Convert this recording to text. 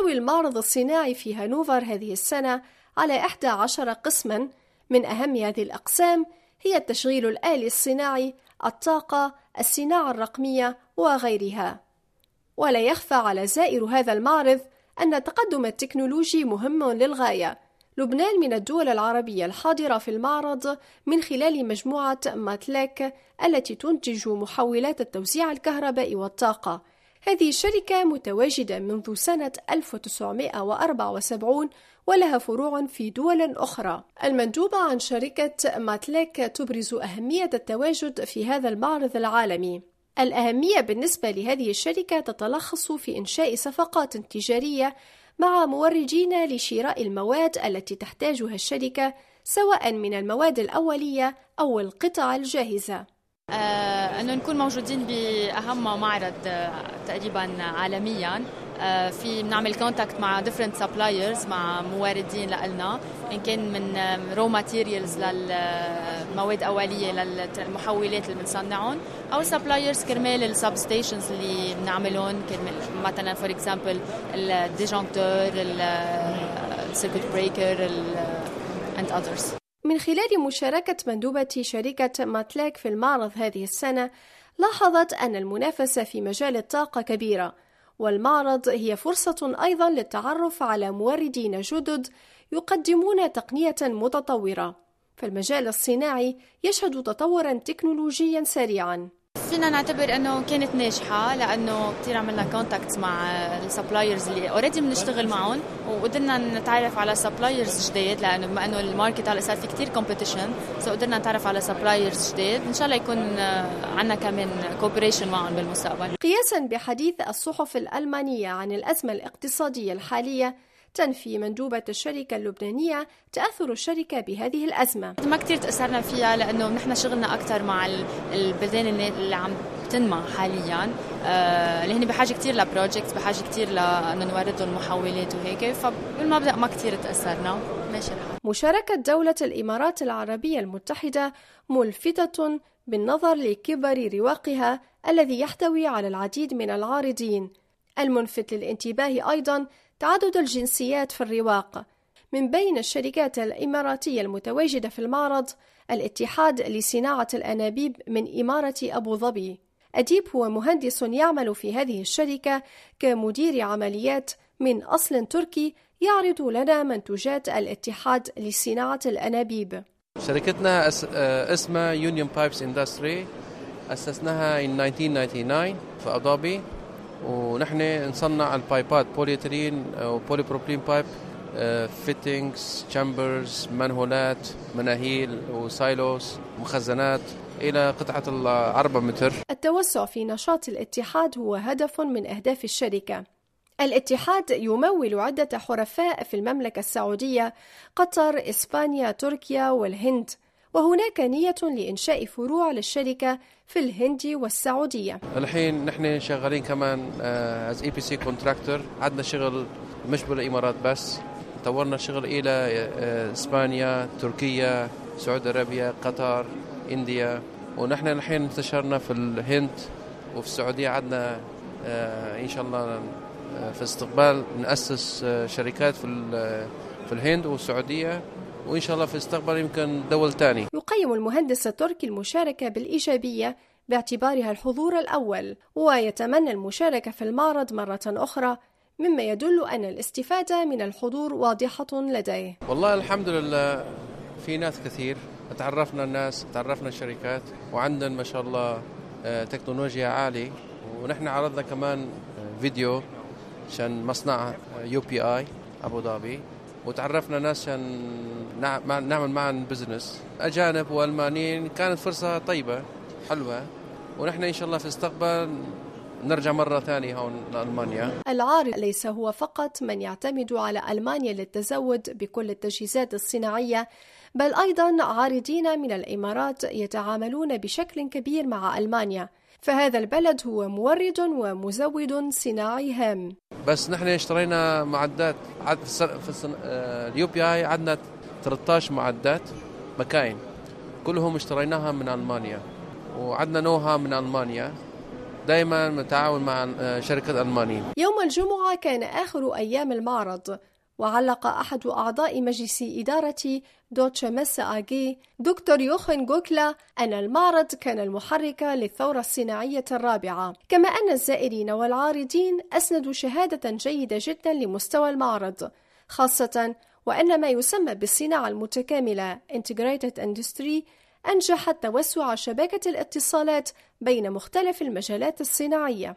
يحتوي المعرض الصناعي في هانوفر هذه السنة على 11 قسماً. من أهم هذه الأقسام هي التشغيل الآلي الصناعي، الطاقة، الصناعة الرقمية وغيرها. ولا يخفى على زائر هذا المعرض أن التقدم التكنولوجي مهم للغاية. لبنان من الدول العربية الحاضرة في المعرض من خلال مجموعة ماتليك التي تنتج محولات التوزيع الكهربائي والطاقة. هذه الشركة متواجدة منذ سنة 1974 ولها فروع في دول أخرى. المندوبة عن شركة ماتليك تبرز أهمية التواجد في هذا المعرض العالمي. الأهمية بالنسبة لهذه الشركة تتلخص في إنشاء صفقات تجارية مع موردين لشراء المواد التي تحتاجها الشركة، سواء من المواد الأولية أو القطع الجاهزة. أنه نكون موجودين بأهم معرض تقريبا عالميا، في بنعمل كونتاكت مع different suppliers، مع موردين لنا، إن كان من raw materials للمواد أولية للمحولات اللي بنصنعهم، أو suppliers كرمال السبستيشنز اللي بنعملهم، مثلا for example الديجونتور، السيركت بريكر and others. من خلال مشاركة مندوبة شركة ماتليك في المعرض هذه السنة، لاحظت أن المنافسة في مجال الطاقة كبيرة، والمعرض هي فرصة أيضا للتعرف على موردين جدد يقدمون تقنية متطورة. فالمجال الصناعي يشهد تطورا تكنولوجيا سريعا. فينا نعتبر أنه كانت ناجحة، لأنه كتير عملنا كونتاكت مع السبلايرز اللي اوريدي بنشتغل معهم، وقدرنا نتعرف على سبلايرز جديد، لأنه بما أنه الماركت هلا صار في كتير كومبيتيشن، قدرنا نتعرف على سبلايرز جديد. إن شاء الله يكون عنا كمان كوبريشن معهم بالمستقبل. قياسا بحديث الصحف الألمانية عن الأزمة الاقتصادية الحالية، تنفي مندوبة الشركة اللبنانية تأثر الشركة بهذه الأزمة. ما كتير تأثرنا فيها، لأنه نحن شغلنا أكتر مع البلدان اللي عم تنمى حاليا، اللي هن بحاجة كتير لبروجكت، بحاجة كتير لأنه نوردهم محولات وهيك، فبالمبدأ ما كتير تأثرنا، ماشي الحال. مشاركة دولة الإمارات العربية المتحدة ملفتة بالنظر لكبر رواقها الذي يحتوي على العديد من العارضين. الملفت للانتباه أيضا تعدد الجنسيات في الرواق. من بين الشركات الإماراتية المتواجدة في المعرض الاتحاد لصناعة الأنابيب من إمارة أبو ظبي. أديب هو مهندس يعمل في هذه الشركة كمدير عمليات من أصل تركي، يعرض لنا منتوجات الاتحاد لصناعة الأنابيب. شركتنا اسمها Union Pipes Industry، أسسناها in 1999 في أبو ظبي، ونحن نصنع البايبات بوليترين وبوليبروبلين بايب، فيتينجز، تشامبرز، منهولات، مناهيل وسايلوس، مخزنات إلى قطعة 4 متر. التوسع في نشاط الاتحاد هو هدف من أهداف الشركة. الاتحاد يمول عدة حرفاء في المملكة السعودية، قطر، إسبانيا، تركيا والهند، وهناك نية لإنشاء فروع للشركة في الهند والسعودية. الحين نحن شغالين كمان as EPC contractor، عندنا شغل مش بالإمارات بس، طورنا الشغل إلى إسبانيا، تركيا، سعودية عربية، قطر، إنديا، ونحن الحين انتشرنا في الهند وفي السعودية. عندنا إن شاء الله في استقبال نأسس شركات في الهند والسعودية، وإن شاء الله في استقبال يمكن دول تاني. يقيم المهندس التركي المشاركة بالإيجابية باعتبارها الحضور الأول، ويتمنى المشاركة في المعرض مرة أخرى، مما يدل أن الاستفادة من الحضور واضحة لديه. والله الحمد لله، في ناس كثير، تعرفنا الشركات، وعندنا ما شاء الله تكنولوجيا عالية، ونحن عرضنا كمان فيديو عشان مصنع UPI أبو ظبي، وتعرفنا ناس عشان نعمل معهم بزنس أجانب وألمانيين. كانت فرصة طيبة حلوة، ونحن إن شاء الله في استقبال نرجع مرة ثانية هون لألمانيا. العارض ليس هو فقط من يعتمد على ألمانيا للتزود بكل التجهيزات الصناعية، بل أيضا عارضين من الإمارات يتعاملون بشكل كبير مع ألمانيا، فهذا البلد هو مورد ومزود صناعي هام. بس نحن اشترينا معدات في اليو بي اي، عندنا 13 معدات مكاين، كلهم اشتريناها من ألمانيا، وعندنا نوها من ألمانيا، دائما متعاون مع شركة ألمانية. يوم الجمعة كان آخر أيام المعرض، وعلق أحد أعضاء مجلس إدارة دوتشا ميسا آغي دكتور يوخن غوكلا أن المعرض كان المحرك للثورة الصناعية الرابعة، كما أن الزائرين والعارضين أسندوا شهادة جيدة جدا لمستوى المعرض، خاصة وأن ما يسمى بالصناعة المتكاملة Integrated Industry أنجحت توسع شبكة الاتصالات بين مختلف المجالات الصناعية.